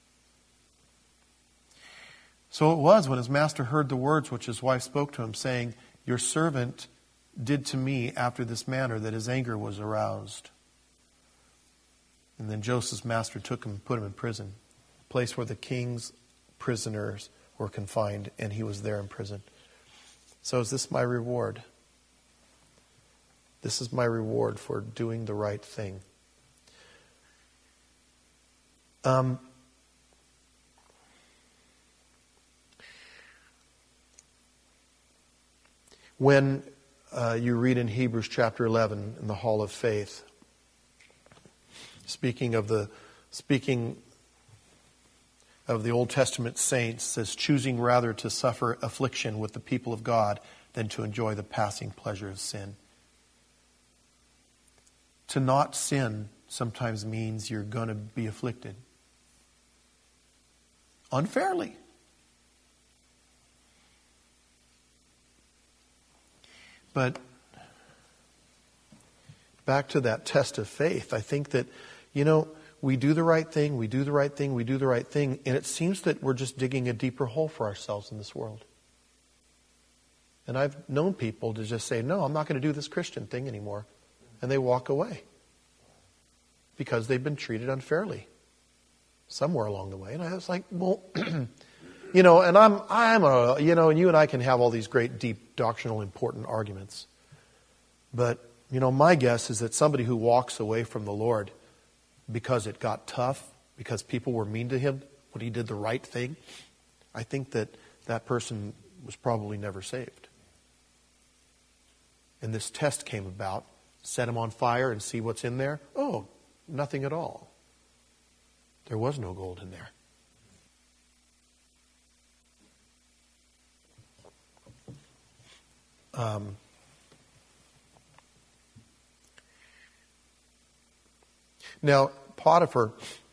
So it was when his master heard the words which his wife spoke to him, saying, your servant did to me after this manner, that his anger was aroused. And then Joseph's master took him and put him in prison, a place where the king's prisoners were confined, and he was there in prison. So is this my reward? This is my reward for doing the right thing. When you read in Hebrews chapter 11 in the Hall of Faith, speaking of the Old Testament saints, says, choosing rather to suffer affliction with the people of God than to enjoy the passing pleasure of sin. To not sin sometimes means you're going to be afflicted unfairly. But back to that test of faith, I think that, we do the right thing, we do the right thing, we do the right thing, and it seems that we're just digging a deeper hole for ourselves in this world. And I've known people to just say, no, I'm not going to do this Christian thing anymore. And they walk away because they've been treated unfairly somewhere along the way. And I was like, well, and and you and I can have all these great, deep, doctrinal, important arguments. But, my guess is that somebody who walks away from the Lord because it got tough, because people were mean to him when he did the right thing, I think that person was probably never saved. And this test came about, set him on fire and see what's in there. Oh, nothing at all. There was no gold in there. Now, Potiphar,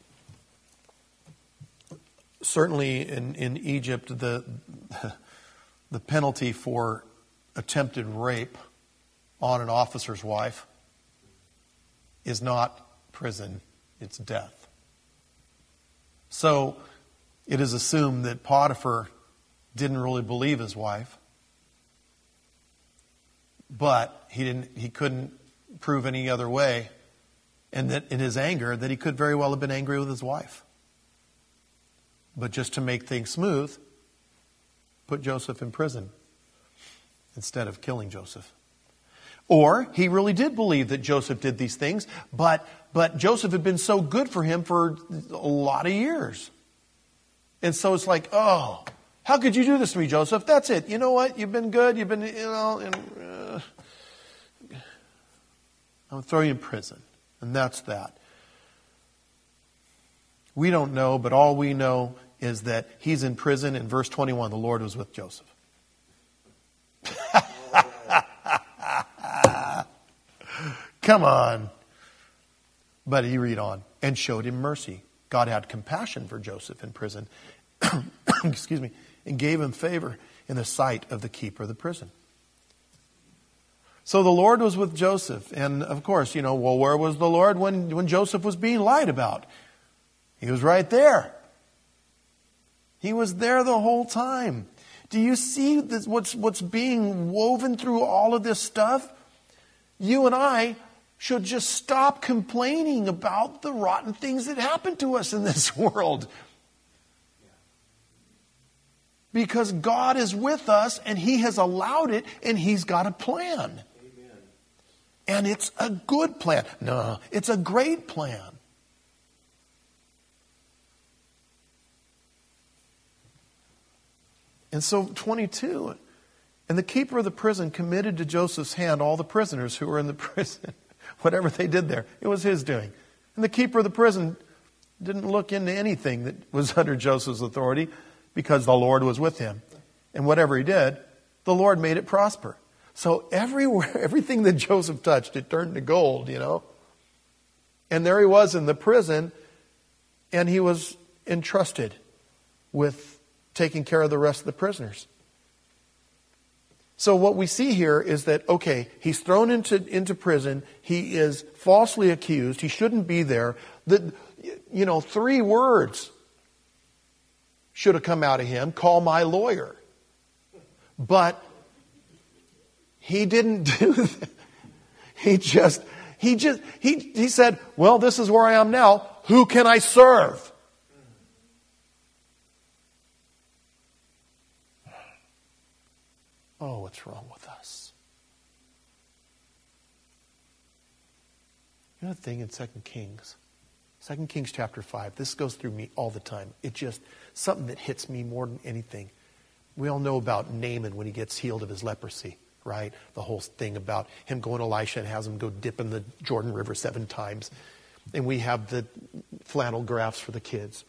certainly in Egypt, the penalty for attempted rape on an officer's wife is not prison, it's death. So it is assumed that Potiphar didn't really believe his wife, but he couldn't prove any other way, and that in his anger that he could very well have been angry with his wife. But just to make things smooth, put Joseph in prison instead of killing Joseph. Or he really did believe that Joseph did these things, but Joseph had been so good for him for a lot of years. And so it's like, oh, how could you do this to me, Joseph? That's it. You know what? You've been good. You've been, I'm going to throw you in prison. And that's that. We don't know, but all we know is that he's in prison. In verse 21, the Lord was with Joseph. Come on. But you read on. And showed him mercy. God had compassion for Joseph in prison. Excuse me. And gave him favor in the sight of the keeper of the prison. So the Lord was with Joseph. And of course, where was the Lord when Joseph was being lied about? He was right there. He was there the whole time. Do you see this, what's being woven through all of this stuff? You and I should just stop complaining about the rotten things that happen to us in this world. Because God is with us and He has allowed it and He's got a plan. Amen. And it's a good plan. No, it's a great plan. And so 22, and the keeper of the prison committed to Joseph's hand all the prisoners who were in the prison. Whatever they did there, it was his doing. And the keeper of the prison didn't look into anything that was under Joseph's authority because the Lord was with him. And whatever he did, the Lord made it prosper. So everything that Joseph touched, it turned to gold, And there he was in the prison, and he was entrusted with taking care of the rest of the prisoners. So what we see here is that, okay, he's thrown into prison. He is falsely accused. He shouldn't be there. 3 words should have come out of him. Call my lawyer. But he didn't do that. He said, well, this is where I am now. Who can I serve? Oh, what's wrong with us? You know the thing in 2 Kings? 2 Kings chapter 5. This goes through me all the time. It's just something that hits me more than anything. We all know about Naaman when he gets healed of his leprosy, right? The whole thing about him going to Elisha and has him go dip in the Jordan River 7 times. And we have the flannel graphs for the kids.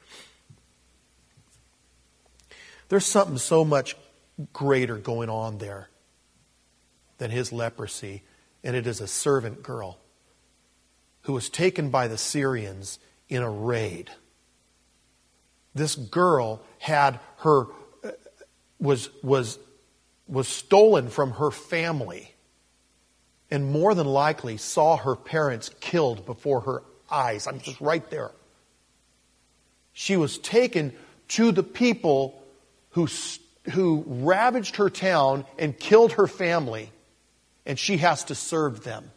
There's something so much greater going on there than his leprosy, and it is a servant girl who was taken by the Syrians in a raid. This girl had was stolen from her family, and more than likely saw her parents killed before her eyes. I'm just right there. She was taken to the people who ravaged her town and killed her family, and she has to serve them.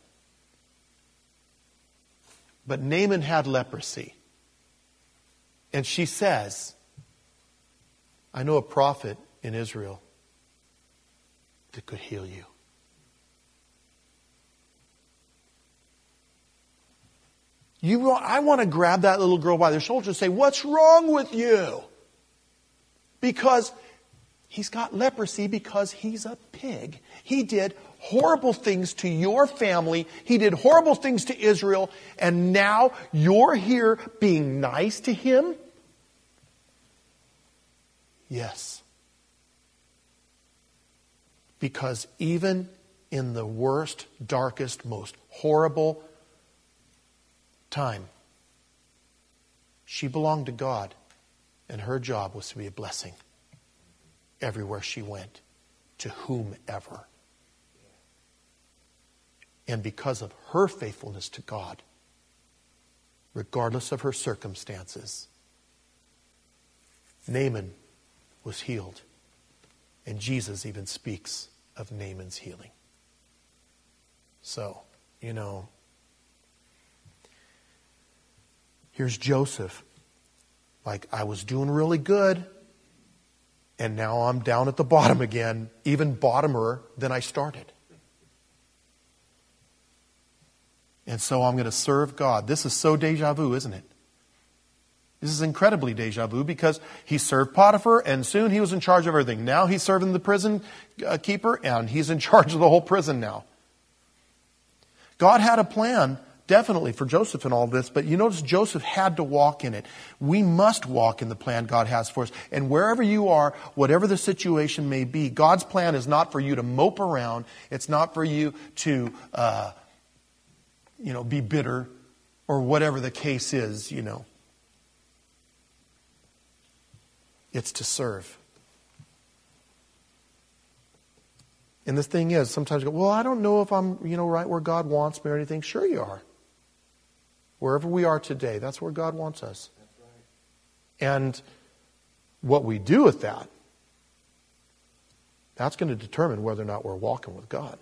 But Naaman had leprosy. And she says, I know a prophet in Israel that could heal you. I want to grab that little girl by the shoulder and say, what's wrong with you? Because he's got leprosy because he's a pig. He did horrible things to your family. He did horrible things to Israel. And now you're here being nice to him? Yes. Because even in the worst, darkest, most horrible time, she belonged to God, and her job was to be a blessing everywhere she went, to whomever. And because of her faithfulness to God, regardless of her circumstances, Naaman was healed. And Jesus even speaks of Naaman's healing. So, here's Joseph. Like, I was doing really good, and now I'm down at the bottom again, even bottomer than I started. And so I'm going to serve God. This is so deja vu, isn't it? This is incredibly deja vu because he served Potiphar and soon he was in charge of everything. Now he's serving the prison keeper and he's in charge of the whole prison now. God had a plan definitely for Joseph in all this, but you notice Joseph had to walk in it. We must walk in the plan God has for us. And wherever you are, whatever the situation may be, God's plan is not for you to mope around. It's not for you to, be bitter or whatever the case is, It's to serve. And the thing is, sometimes you go, well, I don't know if I'm, right where God wants me or anything. Sure you are. Wherever we are today, that's where God wants us. That's right. And what we do with that, that's going to determine whether or not we're walking with God.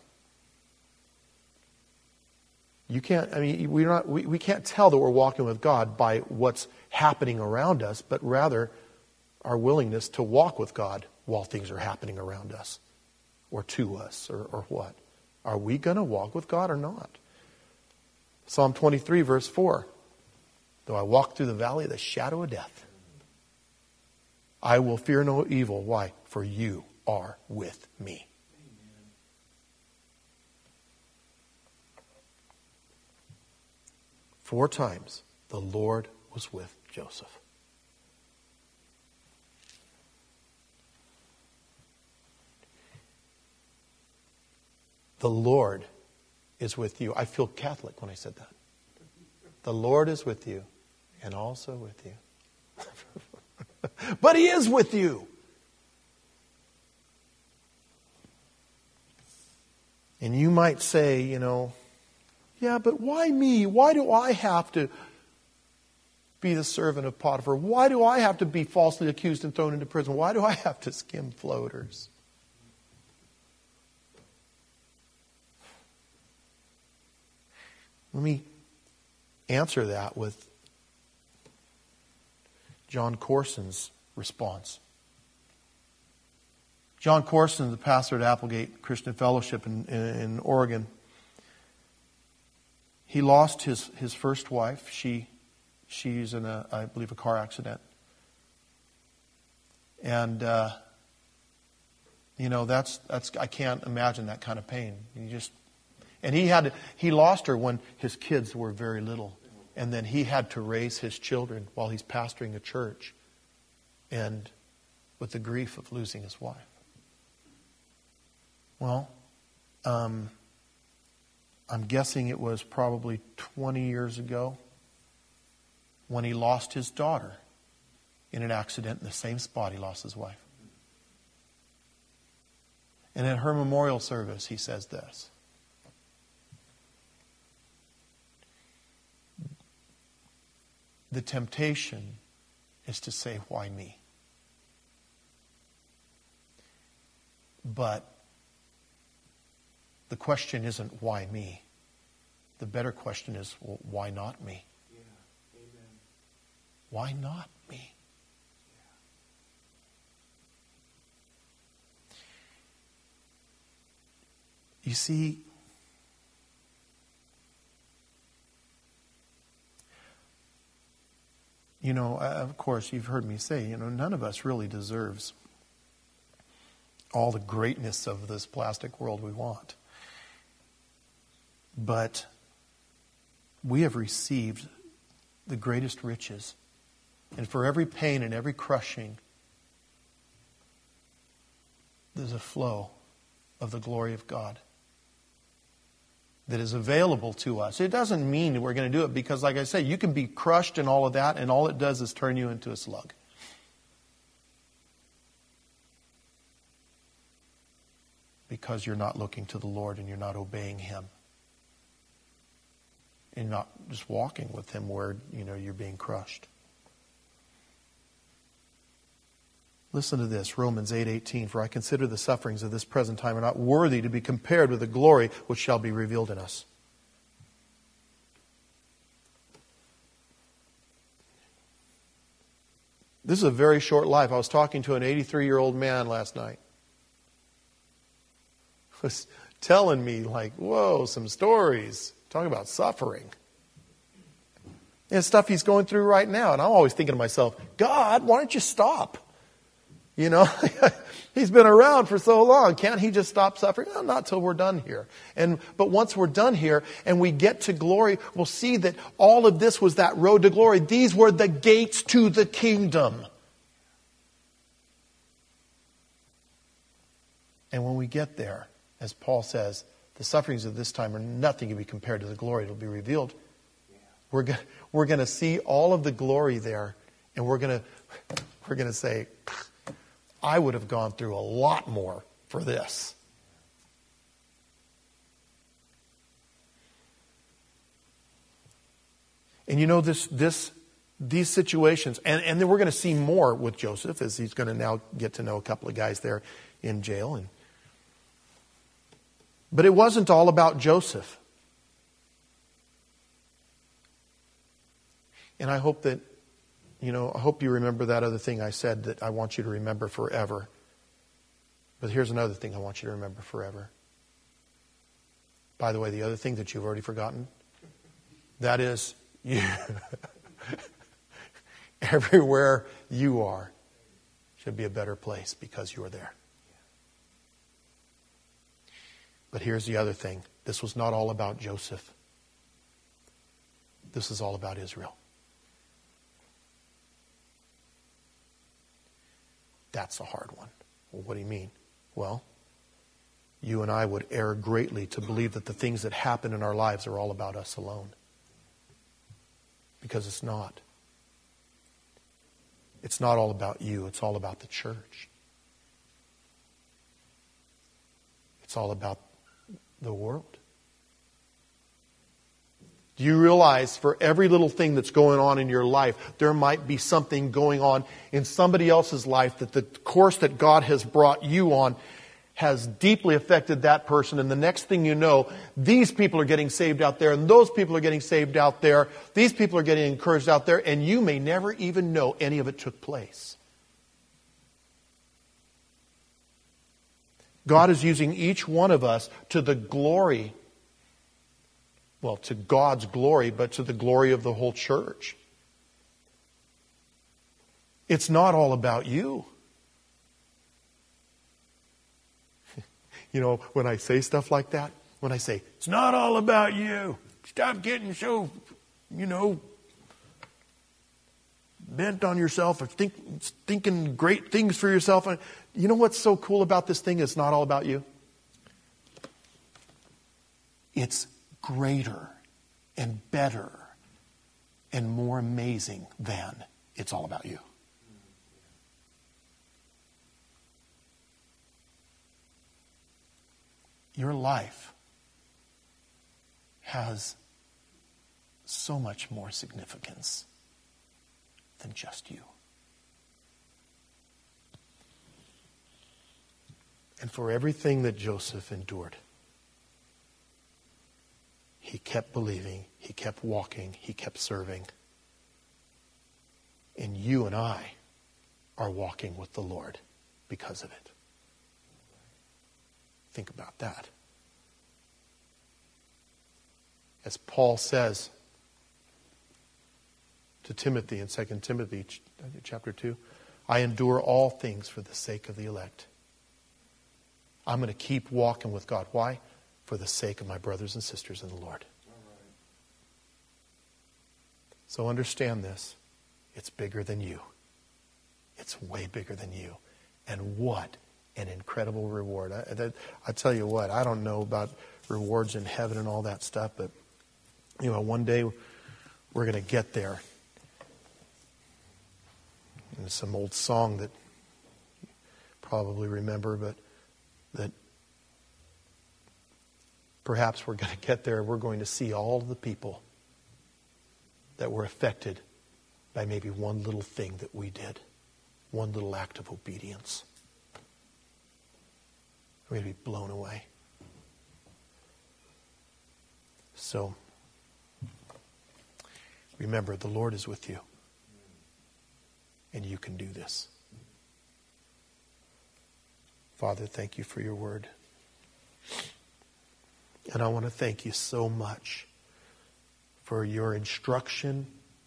You can't, we can't tell that we're walking with God by what's happening around us, but rather our willingness to walk with God while things are happening around us or to us or what. Are we going to walk with God or not? Psalm 23 verse 4. Though I walk through the valley of the shadow of death, I will fear no evil. Why? For you are with me. Amen. 4 times the Lord was with Joseph. The Lord is with you. I feel Catholic when I said that. The Lord is with you and also with you. But He is with you. And you might say, yeah, but why me? Why do I have to be the servant of Potiphar? Why do I have to be falsely accused and thrown into prison? Why do I have to skim floaters? Let me answer that with John Corson's response. John Corson, the pastor at Applegate Christian Fellowship in Oregon, he lost his first wife. She's in I believe a car accident. And that's I can't imagine that kind of pain. And he lost her when his kids were very little. And then he had to raise his children while he's pastoring a church. And with the grief of losing his wife. Well, I'm guessing it was probably 20 years ago when he lost his daughter in an accident in the same spot he lost his wife. And at her memorial service, he says this. The temptation is to say, why me? But the question isn't why me. The better question is, well, why not me? Yeah. Amen. Why not me? Yeah. You see, of course, you've heard me say, none of us really deserves all the greatness of this plastic world we want. But we have received the greatest riches. And for every pain and every crushing, there's a flow of the glory of God that is available to us. It doesn't mean that we're going to do it because, like I say, you can be crushed in all of that, and all it does is turn you into a slug. Because you're not looking to the Lord and you're not obeying Him. And not just walking with Him where, you're being crushed. Listen to this, Romans 8:18. For I consider the sufferings of this present time are not worthy to be compared with the glory which shall be revealed in us. This is a very short life. I was talking to an 83-year-old man last night. He was telling me, whoa, some stories. Talking about suffering. And stuff he's going through right now. And I'm always thinking to myself, God, why don't you stop? You know, he's been around for so long. Can't he just stop suffering? No, not till we're done here. But once we're done here and we get to glory, we'll see that all of this was that road to glory. These were the gates to the kingdom. And when we get there, as Paul says, the sufferings of this time are nothing to be compared to the glory that will be revealed. We're going to see all of the glory there, and we're going to say, I would have gone through a lot more for this. And you know, these situations, and then we're going to see more with Joseph as he's going to now get to know a couple of guys there in jail. But it wasn't all about Joseph. And I hope that, I hope you remember that other thing I said that I want you to remember forever. But here's another thing I want you to remember forever. By the way, the other thing that you've already forgotten, that is you. Everywhere you are should be a better place because you are there. But here's the other thing. This was not all about Joseph. This is all about Israel. That's a hard one. Well, what do you mean? Well, you and I would err greatly to believe that the things that happen in our lives are all about us alone. Because it's not. It's not all about you. It's all about the church. It's all about the world. Do you realize for every little thing that's going on in your life, there might be something going on in somebody else's life that the course that God has brought you on has deeply affected that person. And the next thing you know, these people are getting saved out there and those people are getting saved out there. These people are getting encouraged out there and you may never even know any of it took place. God is using each one of us to the glory, well, to God's glory, but to the glory of the whole church. It's not all about you. You know, when I say stuff like that, when I say, it's not all about you, stop getting so, bent on yourself or thinking great things for yourself. You know what's so cool about this thing? It's not all about you. It's greater and better and more amazing than it's all about you. Your life has so much more significance than just you. And for everything that Joseph endured, he kept believing, he kept walking, he kept serving. And you and I are walking with the Lord because of it. Think about that. As Paul says to Timothy in 2 Timothy chapter 2, I endure all things for the sake of the elect. I'm going to keep walking with God. Why? For the sake of my brothers and sisters in the Lord. So understand this. It's bigger than you. It's way bigger than you. And what an incredible reward. I tell you what, I don't know about rewards in heaven and all that stuff, but one day we're going to get there. And it's some old song that you probably remember, but that perhaps we're going to get there. We're going to see all the people that were affected by maybe one little thing that we did, one little act of obedience. We're going to be blown away. So, remember, the Lord is with you. And you can do this. Father, thank you for your word. And I want to thank you so much for your instruction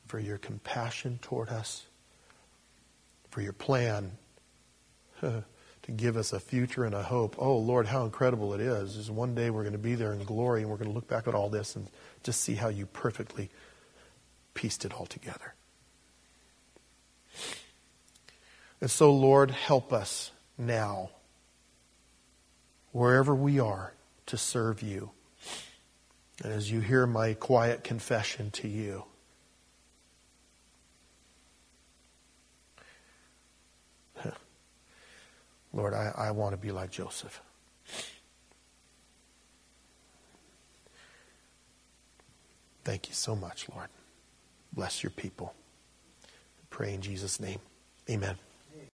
for your compassion toward us, for your plan to give us a future and a hope. Oh, Lord, how incredible it is one day we're going to be there in glory, and we're going to look back at all this and just see how you perfectly pieced it all together. And so, Lord, help us now, wherever we are, to serve you. And as you hear my quiet confession to you, Lord, I want to be like Joseph. Thank you so much, Lord. Bless your people. I pray in Jesus' name. Amen.